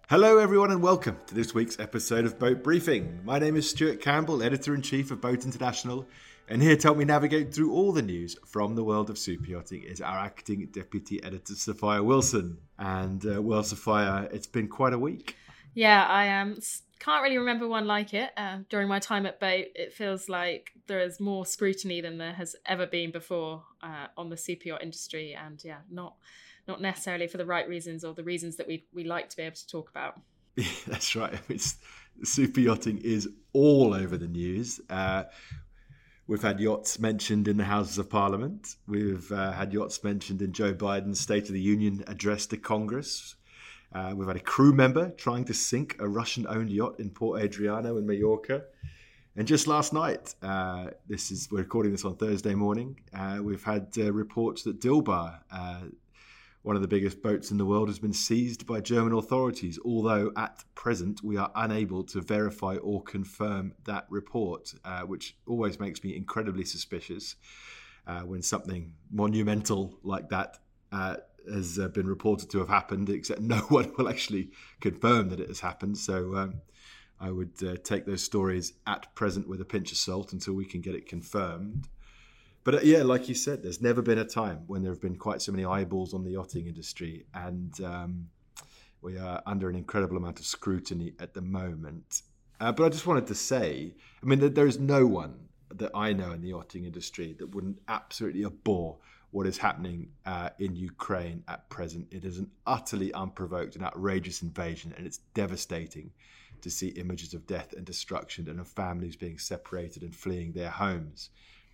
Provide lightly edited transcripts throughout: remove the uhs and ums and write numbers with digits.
Hello everyone and welcome to this week's episode of Boat Briefing. My name is Stuart Campbell, Editor-in-Chief of Boat International, and here to help me navigate through all the news from the world of super yachting is our Acting Deputy Editor, Sophia Wilson. And Sophia, it's been quite a week. Yeah, I can't really remember one like it. During my time at Boat, it feels like there is more scrutiny than there has ever been before on the super yacht industry, and not necessarily for the right reasons or the reasons that we like to be able to talk about. Yeah, that's right. Super yachting is all over the news. We've had yachts mentioned in the Houses of Parliament. We've had yachts mentioned in Joe Biden's State of the Union address to Congress. We've had a crew member trying to sink a Russian-owned yacht in Port Adriano in Mallorca. And just last night, we're recording this on Thursday morning, we've had reports that Dilbar, one of the biggest boats in the world, has been seized by German authorities, although at present we are unable to verify or confirm that report, which always makes me incredibly suspicious when something monumental like that has been reported to have happened, except no one will actually confirm that it has happened. So I would take those stories at present with a pinch of salt until we can get it confirmed. But like you said, there's never been a time when there have been quite so many eyeballs on the yachting industry, and we are under an incredible amount of scrutiny at the moment. But I just wanted to say, there is no one that I know in the yachting industry that wouldn't absolutely abhor what is happening in Ukraine at present. It is an utterly unprovoked and outrageous invasion, and it's devastating to see images of death and destruction and of families being separated and fleeing their homes.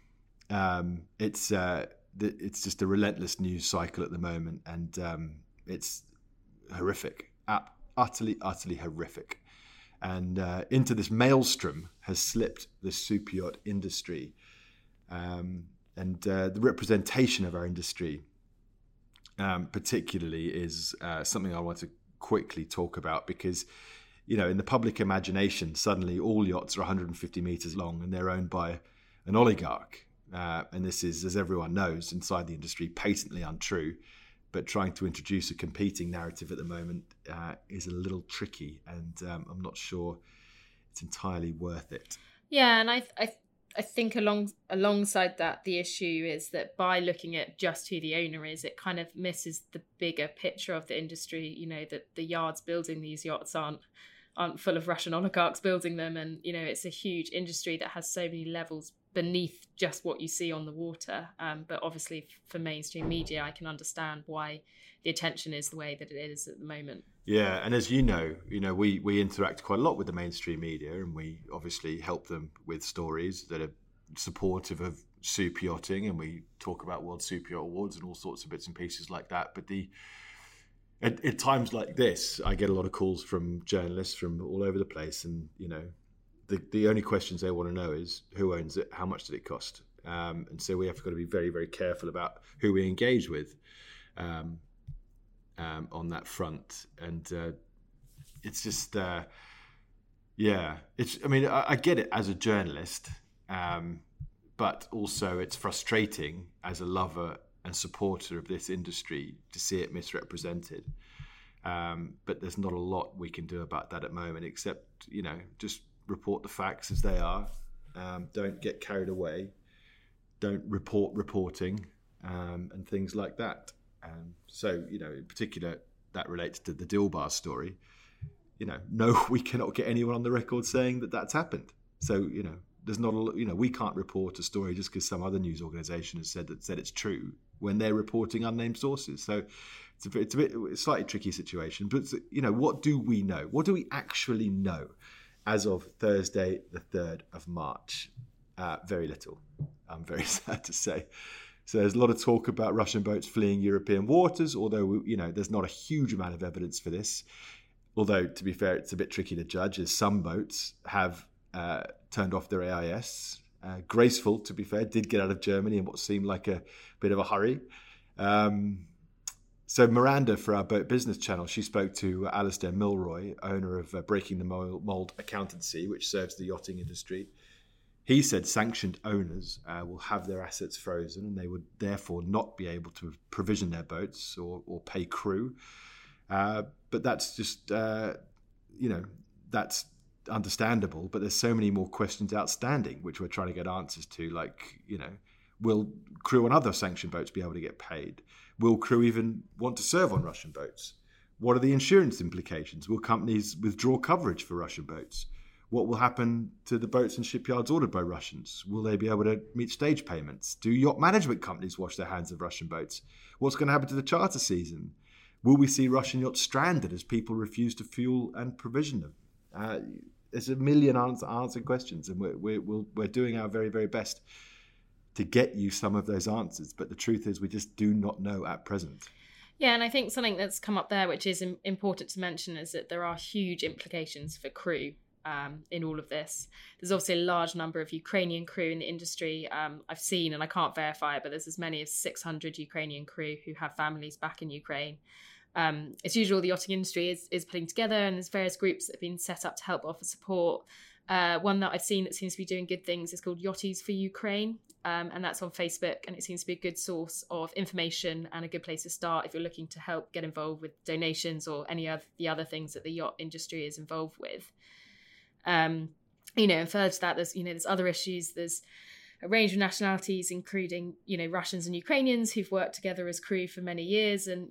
It's just a relentless news cycle at the moment, and it's horrific, utterly horrific. And into this maelstrom has slipped the super yacht industry, and the representation of our industry, particularly, is something I want to quickly talk about because, in the public imagination, suddenly all yachts are 150 meters long and they're owned by an oligarch. And this is, as everyone knows, inside the industry, patently untrue. But trying to introduce a competing narrative at the moment is a little tricky, and I'm not sure it's entirely worth it. Yeah, and I think alongside that, the issue is that by looking at just who the owner is, it kind of misses the bigger picture of the industry. That the yards building these yachts aren't full of Russian oligarchs building them, and it's a huge industry that has so many levels beneath just what you see on the water. But obviously for mainstream media, I can understand why the attention is the way that it is at the moment. Yeah, and as you know, we interact quite a lot with the mainstream media, and we obviously help them with stories that are supportive of super yachting, and we talk about World Super Yacht Awards and all sorts of bits and pieces like that. But at times like this, I get a lot of calls from journalists from all over the place, and the only questions they want to know is who owns it, how much did it cost, and so we have to be very, very careful about who we engage with on that front. And it's just, I get it as a journalist, but also it's frustrating as a lover and supporter of this industry to see it misrepresented. But there's not a lot we can do about that at the moment, except, just report the facts as they are. Don't get carried away. Don't reporting and things like that. So, in particular, that relates to the Dilbar story. No, we cannot get anyone on the record saying that that's happened. So, there's not we can't report a story just because some other news organisation has said it's true when they're reporting unnamed sources. So it's a slightly tricky situation. But what do we know? What do we actually know as of Thursday, the 3rd of March? Very little. I'm very sad to say. So there's a lot of talk about Russian boats fleeing European waters, although there's not a huge amount of evidence for this. Although, to be fair, it's a bit tricky to judge, as some boats have turned off their AIS. Graceful, to be fair, did get out of Germany in what seemed like a bit of a hurry. So Miranda, for our Boat Business channel, she spoke to Alistair Milroy, owner of Breaking the Mould Accountancy, which serves the yachting industry. He said sanctioned owners will have their assets frozen, and they would therefore not be able to provision their boats or pay crew. But that's just, that's understandable. But there's so many more questions outstanding, which we're trying to get answers to, like, will crew on other sanctioned boats be able to get paid? Will crew even want to serve on Russian boats? What are the insurance implications? Will companies withdraw coverage for Russian boats? What will happen to the boats and shipyards ordered by Russians? Will they be able to meet stage payments? Do yacht management companies wash their hands of Russian boats? What's going to happen to the charter season? Will we see Russian yachts stranded as people refuse to fuel and provision them? There's a million answered questions, and we're doing our very, very best to get you some of those answers. But the truth is we just do not know at present. Yeah, and I think something that's come up there, which is important to mention, is that there are huge implications for crew in all of this. There's obviously a large number of Ukrainian crew in the industry. I've seen, and I can't verify it, but there's as many as 600 Ukrainian crew who have families back in Ukraine. As usual, the yachting industry is putting together, and there's various groups that have been set up to help offer support. One that I've seen that seems to be doing good things is called Yachties for Ukraine, and that's on Facebook, and it seems to be a good source of information and a good place to start if you're looking to help get involved with donations or any of the other things that the yacht industry is involved with. And further to that, there's other issues. There's a range of nationalities, including Russians and Ukrainians who've worked together as crew for many years, and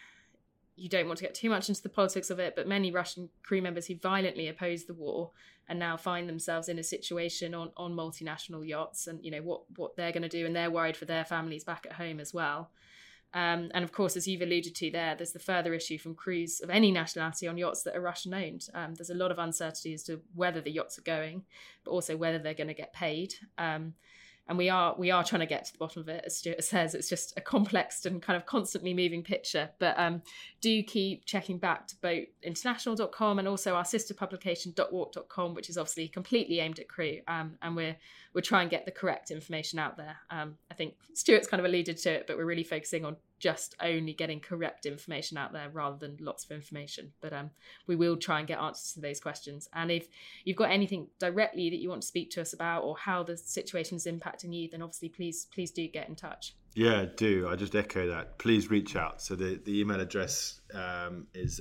you don't want to get too much into the politics of it, but many Russian crew members who violently opposed the war and now find themselves in a situation on multinational yachts, and what they're going to do, and they're worried for their families back at home as well. And of course, as you've alluded to there, there's the further issue from crews of any nationality on yachts that are Russian owned. There's a lot of uncertainty as to whether the yachts are going, but also whether they're going to get paid. And we are trying to get to the bottom of it. As Stuart says, it's just a complex and kind of constantly moving picture. But do keep checking back to boatinternational.com and also our sister publication .warp.com, which is obviously completely aimed at crew. And we're trying to get the correct information out there. I think Stuart's kind of alluded to it, but we're really focusing on just only getting correct information out there rather than lots of information. But we will try and get answers to those questions. And if you've got anything directly that you want to speak to us about, or how the situation is impacting you, then obviously please do get in touch. Yeah, do. I just echo that. Please reach out. So the email address is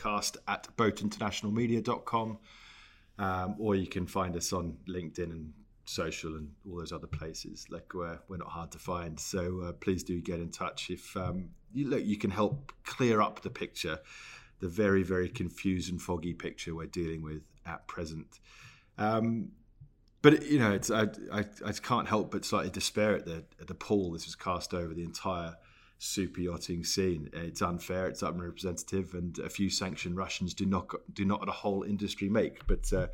podcast@boatinternationalmedia.com, or you can find us on LinkedIn and social and all those other places. Like we're not hard to find, so please do get in touch if you can help clear up the picture, the very, very confused and foggy picture we're dealing with at present. But it's I can't help but slightly despair at the pall this has cast over the entire super yachting scene. It's unfair, it's unrepresentative, and a few sanctioned Russians do not a whole industry make.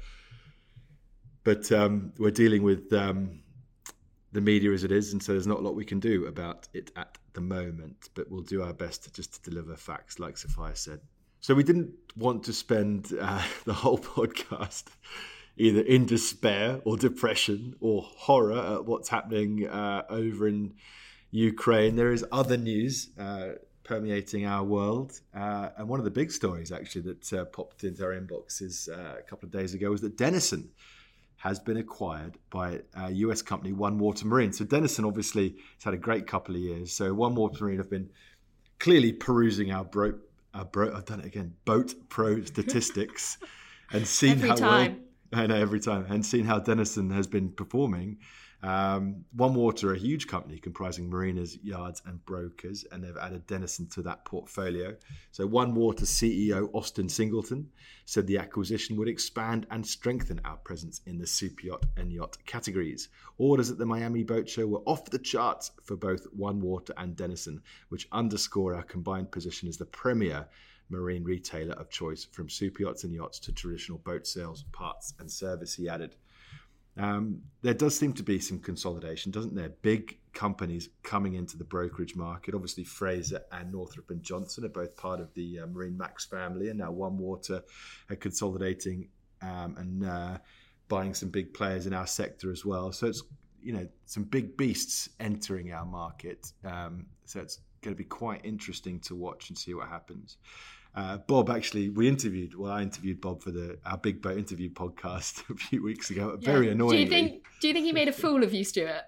But we're dealing with the media as it is, and so there's not a lot we can do about it at the moment. But we'll do our best to deliver facts, like Sophia said. So we didn't want to spend the whole podcast either in despair or depression or horror at what's happening over in Ukraine. There is other news permeating our world. And one of the big stories, actually, that popped into our inboxes a couple of days ago was that Denison has been acquired by a US company, One Water Marine. So Denison obviously has had a great couple of years. So One Water Marine have been clearly perusing our Boat Pro statistics and seen every time, and seen how Denison has been performing. One Water, a huge company comprising marinas, yards and brokers, and they've added Denison to that portfolio. So One Water CEO Austin Singleton said the acquisition would expand and strengthen our presence in the super yacht and yacht categories. Orders at the Miami Boat Show were off the charts for both One Water and Denison, which underscore our combined position as the premier marine retailer of choice, from super yachts and yachts to traditional boat sales, parts and service, he added. There does seem to be some consolidation, doesn't there? Big companies coming into the brokerage market. Obviously, Fraser and Northrop & Johnson are both part of the Marine Max family, and now One Water are consolidating and buying some big players in our sector as well. So it's some big beasts entering our market. So it's going to be quite interesting to watch and see what happens. Bob, actually, I interviewed Bob for our Big Boat Interview podcast a few weeks ago. Yeah. Very annoyingly. Do you think he made a fool of you, Stuart?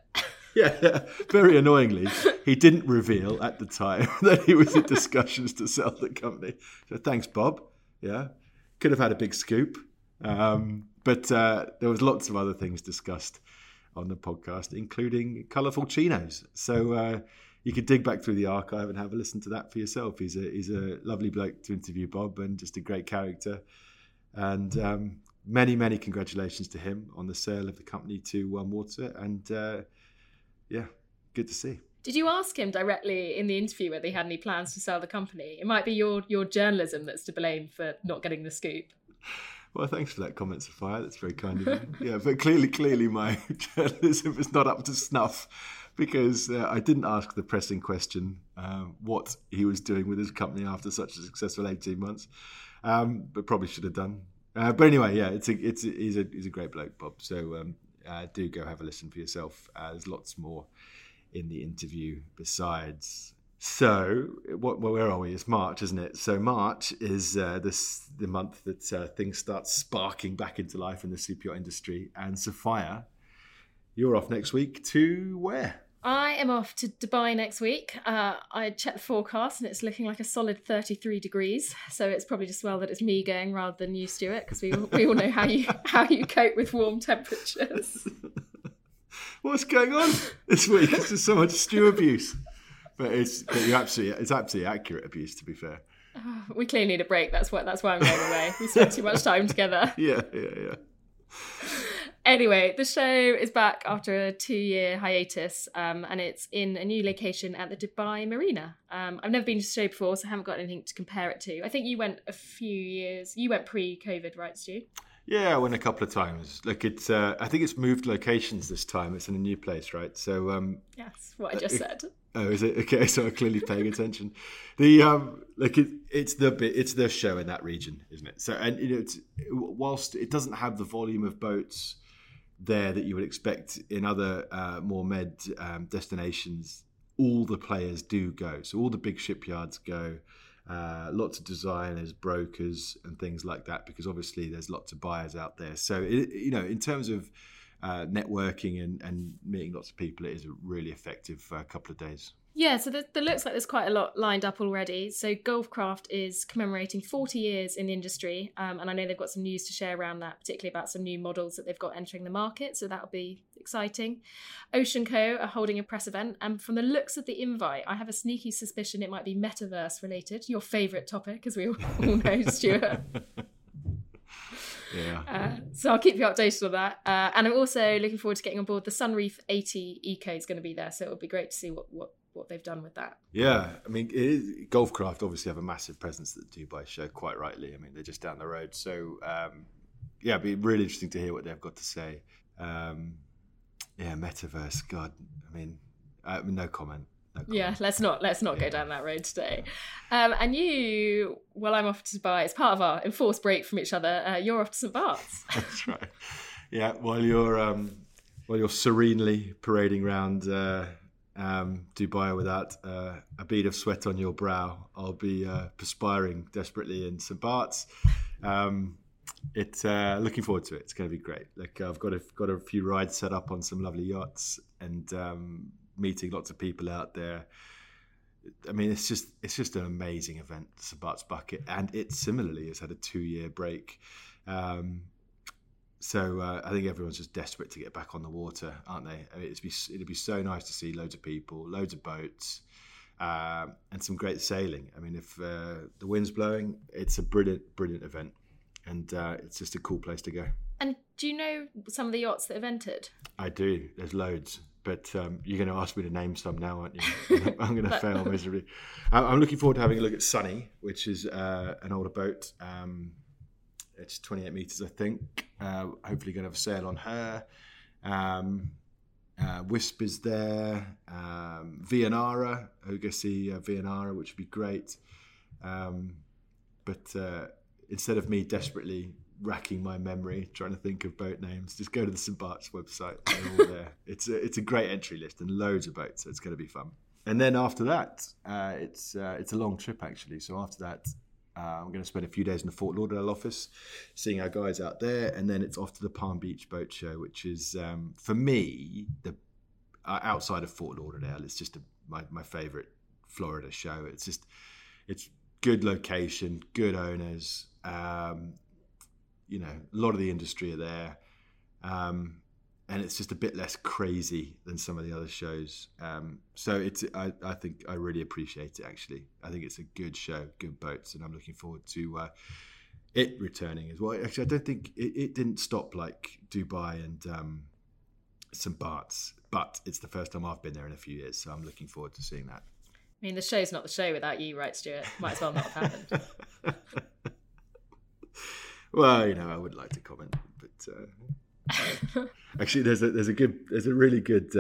Yeah, very annoyingly, he didn't reveal at the time that he was in discussions to sell the company. So thanks, Bob. Yeah, could have had a big scoop. But there was lots of other things discussed on the podcast, including colourful chinos. So you can dig back through the archive and have a listen to that for yourself. He's a lovely bloke to interview, Bob, and just a great character. And many, many congratulations to him on the sale of the company to OneWater. And yeah, good to see. Did you ask him directly in the interview whether he had any plans to sell the company? It might be your journalism that's to blame for not getting the scoop. Well, thanks for that comment, Sophia. That's very kind of you. Yeah, but clearly my journalism is not up to snuff because I didn't ask the pressing question what he was doing with his company after such a successful 18 months, but probably should have done. But anyway, yeah, he's a great bloke, Bob. So do go have a listen for yourself. There's lots more in the interview besides. So, where are we? It's March, isn't it? So March is the month that things start sparking back into life in the super yacht industry. And Sophia, you're off next week to where? I am off to Dubai next week. I checked the forecast and it's looking like a solid 33 degrees. So it's probably just well that it's me going rather than you, Stuart, because we all know how you cope with warm temperatures. What's going on this week? It's just so much stew abuse. But it's absolutely accurate abuse, to be fair. We clearly need a break. That's why I'm going away. We spent too much time together. Yeah. Anyway, the show is back after a 2-year hiatus, and it's in a new location at the Dubai Marina. I've never been to the show before, so I haven't got anything to compare it to. I think you went a few years. You went pre-COVID, right, Stu? Yeah, I went a couple of times. Look, it's. I think it's moved locations this time. It's in a new place, right? So. Yes, what I just said. Oh, is it okay? So I'm clearly paying attention. It's the show in that region, isn't it? So, and it's whilst it doesn't have the volume of boats there that you would expect in other more destinations, all the players do go. So all the big shipyards go. Lots of designers, brokers, and things like that, because obviously there's lots of buyers out there. So, in terms of networking and meeting lots of people, it is a really effective couple of days. Yeah, so there looks like there's quite a lot lined up already. So Gulfcraft is commemorating 40 years in the industry, and I know they've got some news to share around that, particularly about some new models that they've got entering the market, so that'll be exciting. Ocean Co are holding a press event, and from the looks of the invite, I have a sneaky suspicion it might be metaverse related, your favourite topic, as we all know, Stuart. Yeah. So I'll keep you updated on that. And I'm also looking forward to getting on board the Sunreef 80 Eco is going to be there, so it'll be great to see what they've done with that. Yeah, I mean, Gulfcraft obviously have a massive presence at the Dubai show, quite rightly. I mean, they're just down the road. So, it'd be really interesting to hear what they've got to say. Metaverse, God, I mean, no comment. Yeah, let's not go down that road today. And you, well, I'm off to Dubai. It's part of our enforced break from each other. You're off to St. Bart's. That's right. Yeah, while you're serenely parading around Dubai without a bead of sweat on your brow, I'll be perspiring desperately in St. Bart's. It's looking forward to it. It's going to be great. Like I've got a few rides set up on some lovely yachts and meeting lots of people out there. I mean, it's just an amazing event, St. Bart's Bucket, and it similarly has had a 2-year break. So I think everyone's just desperate to get back on the water, aren't they? I mean, it'd be so nice to see loads of people, loads of boats, and some great sailing. I mean, if the wind's blowing, it's a brilliant event, and it's just a cool place to go. And do you know some of the yachts that have entered? I do. There's loads. But you're going to ask me to name some now, aren't you? I'm going to fail miserably. I'm looking forward to having a look at Sunny, which is an older boat. It's 28 metres, I think. Hopefully going to have a sail on her. Wisp is there. Vianara. I go see Vianara, which would be great. But instead of me desperately racking my memory trying to think of boat names, just go to the St. Bart's website. They're all there. It's a great entry list and loads of boats, so it's going to be fun. And then after that, it's a long trip actually. So after that, I'm going to spend a few days in the Fort Lauderdale office, seeing our guys out there, and then it's off to the Palm Beach Boat Show, which is for me outside of Fort Lauderdale. It's just my favourite Florida show. It's good location, good owners. A lot of the industry are there. And it's just a bit less crazy than some of the other shows. So I think I really appreciate it, actually. I think it's a good show, good boats, and I'm looking forward to it returning as well. Actually, I don't think it didn't stop like Dubai and St. Bart's, but it's the first time I've been there in a few years, so I'm looking forward to seeing that. I mean, the show's not the show without you, right, Stuart? Might as well not have happened. Well, I would like to comment, but... Actually, there's a really good.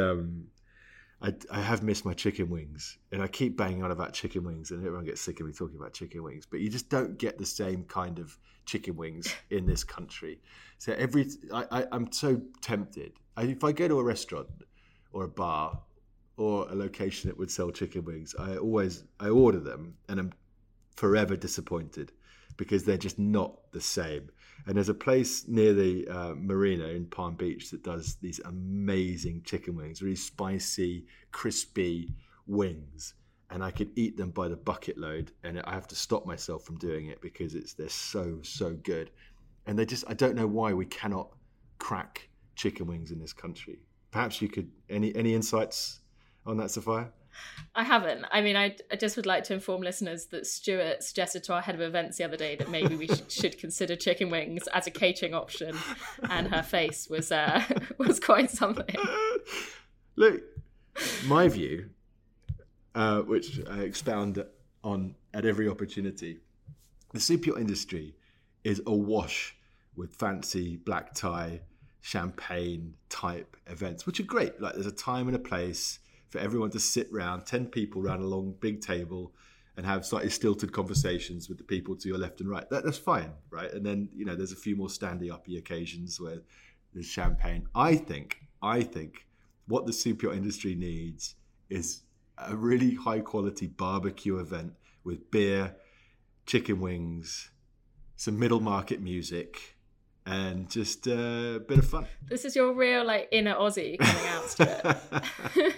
I have missed my chicken wings, and I keep banging on about chicken wings, and everyone gets sick of me talking about chicken wings. But you just don't get the same kind of chicken wings in this country. So I'm so tempted. If I go to a restaurant or a bar or a location that would sell chicken wings, I order them, and I'm forever disappointed because they're just not the same. And there's a place near the marina in Palm Beach that does these amazing chicken wings, really spicy, crispy wings. And I could eat them by the bucket load, and I have to stop myself from doing it because they're so, so good. And I don't know why we cannot crack chicken wings in this country. Perhaps you could, any insights on that, Sophia? I haven't. I mean, I just would like to inform listeners that Stuart suggested to our head of events the other day that maybe we should consider chicken wings as a catering option, and her face was quite something. Look, my view, which I expound on at every opportunity, the soup yacht industry is awash with fancy black tie, champagne type events, which are great. Like, there's a time and a place for everyone to sit round, 10 people round a long big table and have slightly stilted conversations with the people to your left and right. That's fine, right? And then, there's a few more standy-uppy occasions where there's champagne. I think what the soup yacht industry needs is a really high-quality barbecue event with beer, chicken wings, some middle market music, and just a bit of fun. This is your real, inner Aussie coming out, Stuart.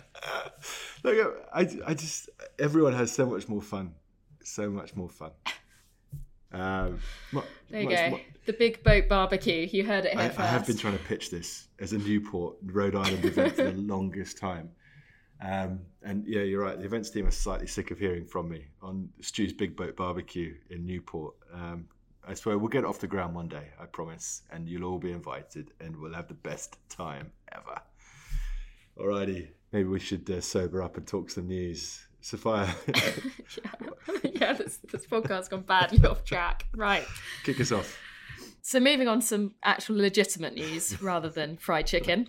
Look, everyone has so much more fun. So much more fun. There you go. The Big Boat Barbecue. You heard it here first. I have been trying to pitch this as a Newport, Rhode Island event for the longest time. And yeah, you're right. The events team are slightly sick of hearing from me on Stu's Big Boat Barbecue in Newport. I swear we'll get it off the ground one day, I promise. And you'll all be invited and we'll have the best time ever. Alrighty. Maybe we should sober up and talk some news. Sophia. Yeah, this podcast's gone badly off track. Right. Kick us off. So moving on to some actual legitimate news rather than fried chicken.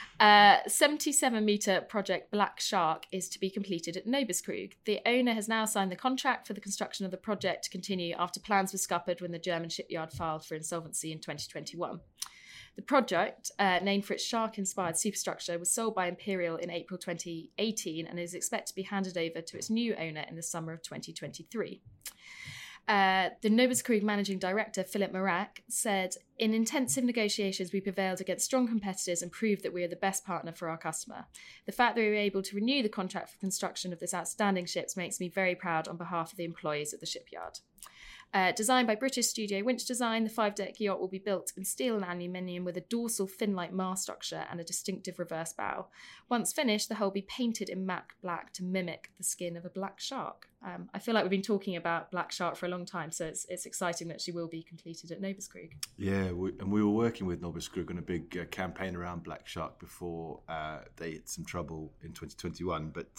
77-metre project Black Shark is to be completed at Nobiskrug. The owner has now signed the contract for the construction of the project to continue after plans were scuppered when the German shipyard filed for insolvency in 2021. The project, named for its shark-inspired superstructure, was sold by Imperial in April 2018 and is expected to be handed over to its new owner in the summer of 2023. The Nobiskrug managing director, Philip Marak, said, "In intensive negotiations, we prevailed against strong competitors and proved that we are the best partner for our customer. The fact that we were able to renew the contract for construction of this outstanding ship makes me very proud on behalf of the employees at the shipyard." Designed by British studio Winch Design, the 5-deck yacht will be built in steel and aluminium with a dorsal fin-like mast structure and a distinctive reverse bow. Once finished, the hull will be painted in matte black to mimic the skin of a black shark. I feel like we've been talking about Black Shark for a long time, so it's exciting that she will be completed at Nobiskrug. Yeah, and we were working with Nobiskrug on a big campaign around Black Shark before they hit some trouble in 2021. But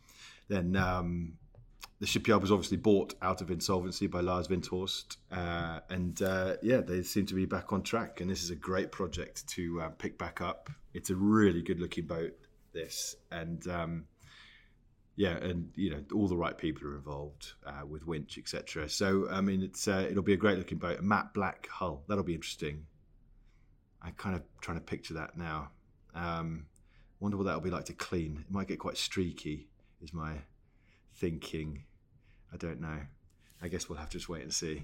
then the shipyard was obviously bought out of insolvency by Lars Windhorst. They seem to be back on track. And this is a great project to pick back up. It's a really good-looking boat, this. And all the right people are involved with winch, etc. So, I mean, it'll be a great-looking boat. A matte black hull. That'll be interesting. I'm kind of trying to picture that now. Wonder what that'll be like to clean. It might get quite streaky, is my thinking. I don't know. I guess we'll have to just wait and see.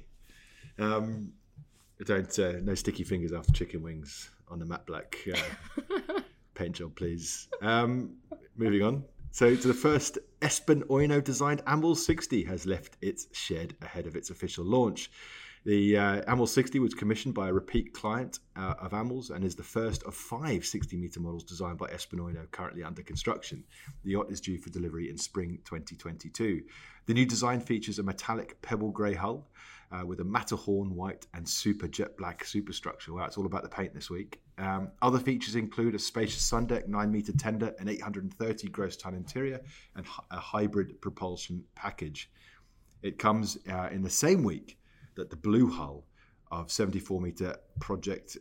No sticky fingers after chicken wings on the matte black paint job, please. Moving on. So to the first Espen Oino designed AMWEL 60 has left its shed ahead of its official launch. The AMWEL 60 was commissioned by a repeat client of AMWEL's and is the first of 5 60-metre models designed by Espen Oino currently under construction. The yacht is due for delivery in spring 2022. The new design features a metallic pebble grey hull with a Matterhorn white and super jet black superstructure. Wow, it's all about the paint this week. Other features include a spacious sun deck, 9-metre tender, an 830 gross ton interior, and a hybrid propulsion package. It comes in the same week that the blue hull of 74-metre Project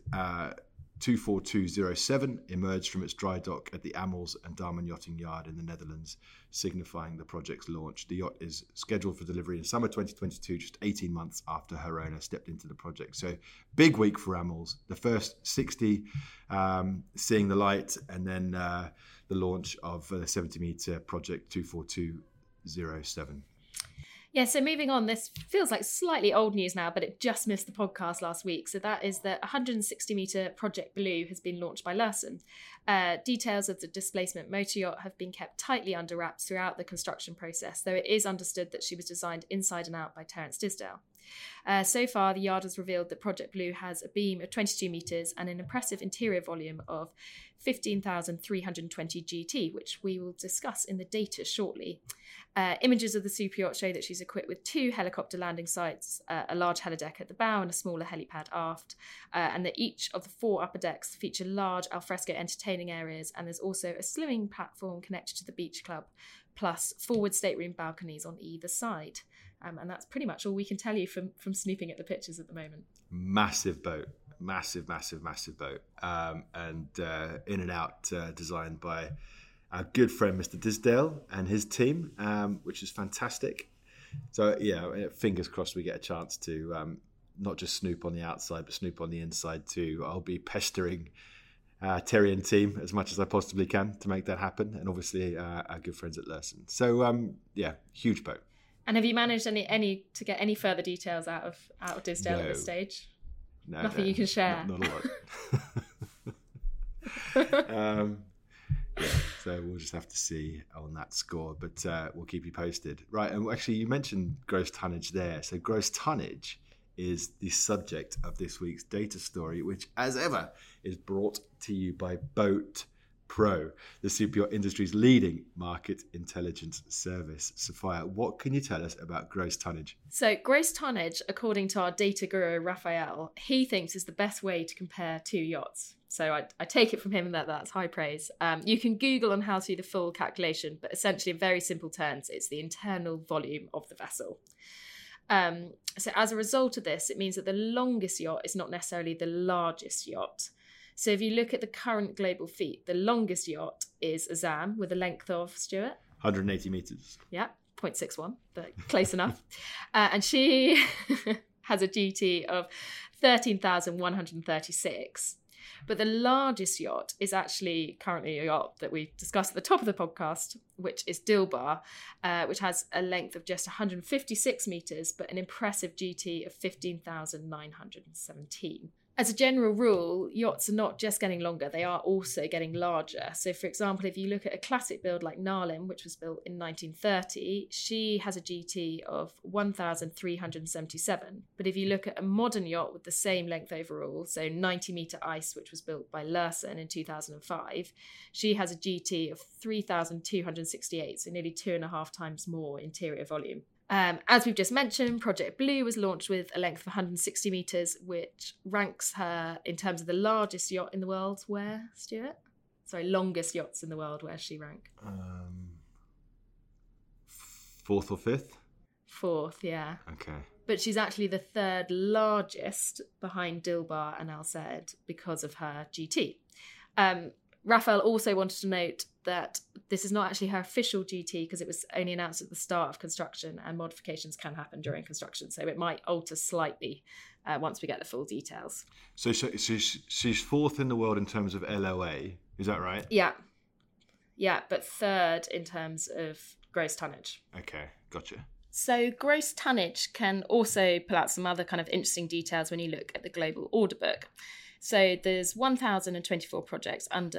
24207 emerged from its dry dock at the AMWEL's and Damen Yachting Yard in the Netherlands, signifying the project's launch. The yacht is scheduled for delivery in summer 2022, just 18 months after her owner stepped into the project. So big week for AMWEL's. The first 60 seeing the light, and then the launch of the 70-metre Project 24207. Yeah, so moving on, this feels like slightly old news now, but it just missed the podcast last week. So that is that 160-metre Project Blue has been launched by Lursen. Details of the displacement motor yacht have been kept tightly under wraps throughout the construction process, though it is understood that she was designed inside and out by Terence Disdale. So far, the yard has revealed that Project Blue has a beam of 22 metres and an impressive interior volume of 15,320 GT, which we will discuss in the data shortly. Images of the super yacht show that she's equipped with 2 helicopter landing sites, a large helideck at the bow and a smaller helipad aft, and that each of the 4 upper decks feature large alfresco entertaining areas, and there's also a swimming platform connected to the beach club, plus forward stateroom balconies on either side. And that's pretty much all we can tell you from snooping at the pictures at the moment. Massive boat. Massive boat. And in and out designed by our good friend Mr. Disdale and his team, which is fantastic. So, yeah, fingers crossed we get a chance to not just snoop on the outside, but snoop on the inside too. I'll be pestering Terry and team as much as I possibly can to make that happen. And obviously our good friends at Lursen. So, huge boat. And have you managed any to get any further details out of Disdale at this stage? Nothing you can share. Not a lot. So we'll just have to see on that score, but we'll keep you posted. Right, and actually you mentioned gross tonnage there. So gross tonnage is the subject of this week's data story, which, as ever, is brought to you by Boat Pro, the super yacht industry's leading market intelligence service. Sophia, what can you tell us about gross tonnage? So gross tonnage, according to our data guru, Raphael, he thinks is the best way to compare 2 yachts. So I take it from him that that's high praise. You can Google on how to do the full calculation, but essentially in very simple terms, it's the internal volume of the vessel. So as a result of this, it means that the longest yacht is not necessarily the largest yacht. So if you look at the current global fleet, the longest yacht is Azam with a length of, Stuart? 180 metres. Yeah, 0.61, but close enough. And she has a GT of 13,136. But the largest yacht is actually currently a yacht that we discussed at the top of the podcast, which is Dilbar, which has a length of just 156 metres, but an impressive GT of 15,917. As a general rule, yachts are not just getting longer, they are also getting larger. So, for example, if you look at a classic build like Narlin, which was built in 1930, she has a GT of 1,377. But if you look at a modern yacht with the same length overall, so 90-metre Ice, which was built by Lursen in 2005, she has a GT of 3,268, so nearly 2.5 times more interior volume. As we've just mentioned, Project Blue was launched with a length of 160 metres, which ranks her in terms of the largest yacht in the world. Where, Stuart? Sorry, longest yachts in the world. Where's she rank? 4th or 5th? 4th, yeah. Okay. But she's actually the 3rd largest behind Dilbar and Al Said because of her GT. Raphael also wanted to note that this is not actually her official GT because it was only announced at the start of construction and modifications can happen during construction. So it might alter slightly once we get the full details. So she's 4th in the world in terms of LOA. Is that right? Yeah. Yeah, but 3rd in terms of gross tonnage. Okay, gotcha. So gross tonnage can also pull out some other kind of interesting details when you look at the global order book. So there's 1,024 projects under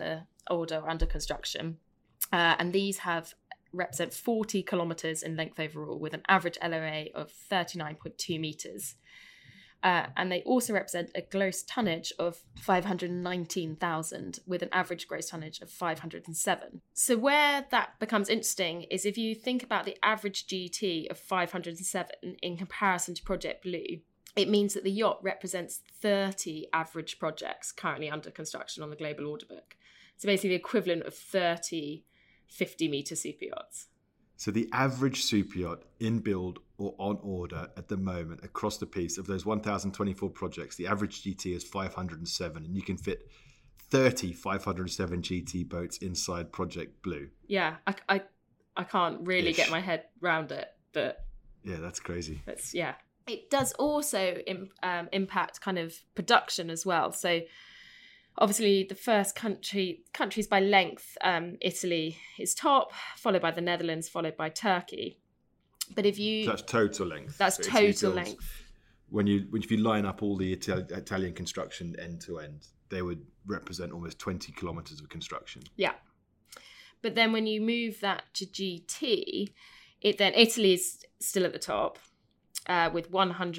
order under construction. And these represent 40 kilometres in length overall, with an average LOA of 39.2 metres. And they also represent a gross tonnage of 519,000, with an average gross tonnage of 507. So where that becomes interesting is if you think about the average GT of 507 in comparison to Project Blue, it means that the yacht represents 30 average projects currently under construction on the global order book. So basically the equivalent of 30 50-metre super yachts. So the average super yacht in build or on order at the moment across the piece of those 1,024 projects, the average GT is 507, and you can fit 30 507 GT boats inside Project Blue. Yeah, I can't really get my head around it, but yeah, that's crazy. It does also impact kind of production as well. So obviously, the first countries by length, Italy is top, followed by the Netherlands, followed by Turkey. But if you... So that's total length. That's so total length. If you line up all the Italian construction end to end, they would represent almost 20 kilometres of construction. Yeah. But then when you move that to GT, then Italy is still at the top with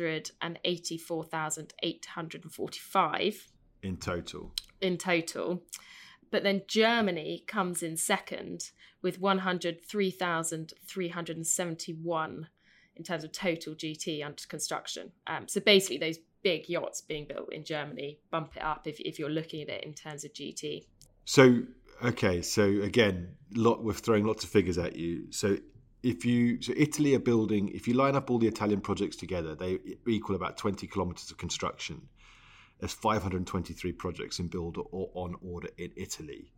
184,845. In total. But then Germany comes in second with 103,371 in terms of total GT under construction. So basically those big yachts being built in Germany bump it up if you're looking at it in terms of GT. So again, we're throwing lots of figures at you. So Italy are building, if you line up all the Italian projects together, they equal about 20 kilometres of construction. There's 523 projects in build or on order in Italy.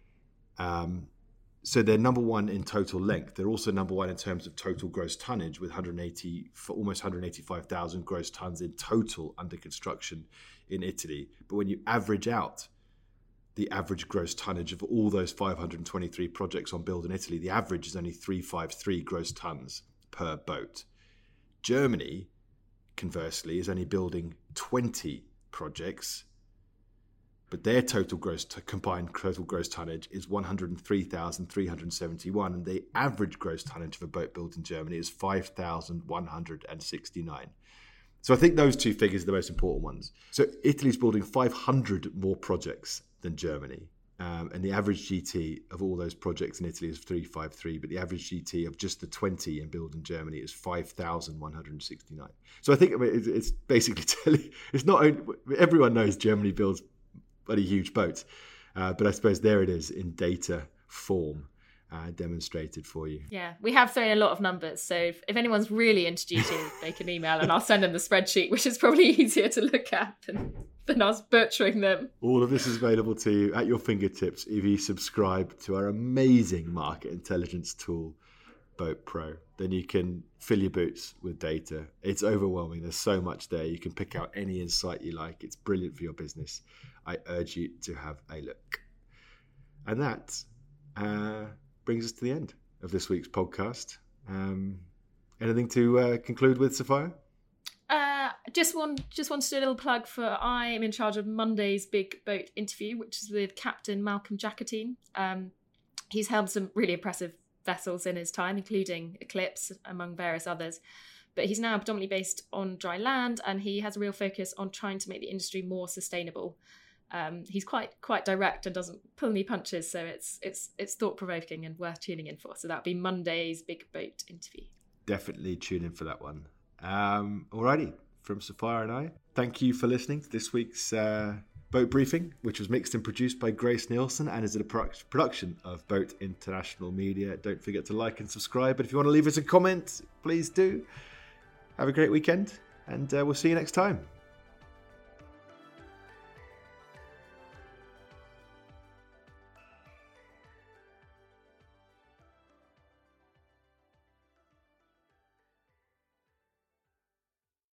So they're number one in total length. They're also number one in terms of total gross tonnage, with almost 185,000 gross tons in total under construction in Italy. But when you average out the average gross tonnage of all those 523 projects on build in Italy, the average is only 353 gross tons per boat. Germany, conversely, is only building 20 projects, but their combined total gross tonnage is 103,371, and the average gross tonnage of a boat built in Germany is 5,169. So I think those two figures are the most important ones. So Italy's building 500 more projects than Germany, and the average GT of all those projects in Italy is 353, but the average GT of just the 20 in build in Germany is 5,169. So I think it's basically telling, it's not only, everyone knows Germany builds bloody huge boats, but I suppose there it is in data form, demonstrated for you. Yeah, we have thrown a lot of numbers, so if anyone's really into GT, they can email and I'll send them the spreadsheet, which is probably easier to look at than us butchering them. All of this is available to you at your fingertips if you subscribe to our amazing market intelligence tool, Boat Pro. Then you can fill your boots with data. It's overwhelming. There's so much there. You can pick out any insight you like. It's brilliant for your business. I urge you to have a look. And that brings us to the end of this week's podcast. Anything to conclude with, Sophia? Just want to do a little plug for I am in charge of Monday's big boat interview, which is with Captain Malcolm Jackatine. He's helmed some really impressive vessels in his time, including Eclipse, among various others. But he's now predominantly based on dry land, and he has a real focus on trying to make the industry more sustainable. He's quite direct and doesn't pull any punches, so it's thought-provoking and worth tuning in for. So that'll be Monday's big boat interview. Definitely tune in for that one. Alrighty, from Sophia and I, thank you for listening to this week's Boat Briefing, which was mixed and produced by Grace Nielsen and is a production of Boat International Media. Don't forget to like and subscribe, but if you want to leave us a comment, please do. Have a great weekend, and we'll see you next time.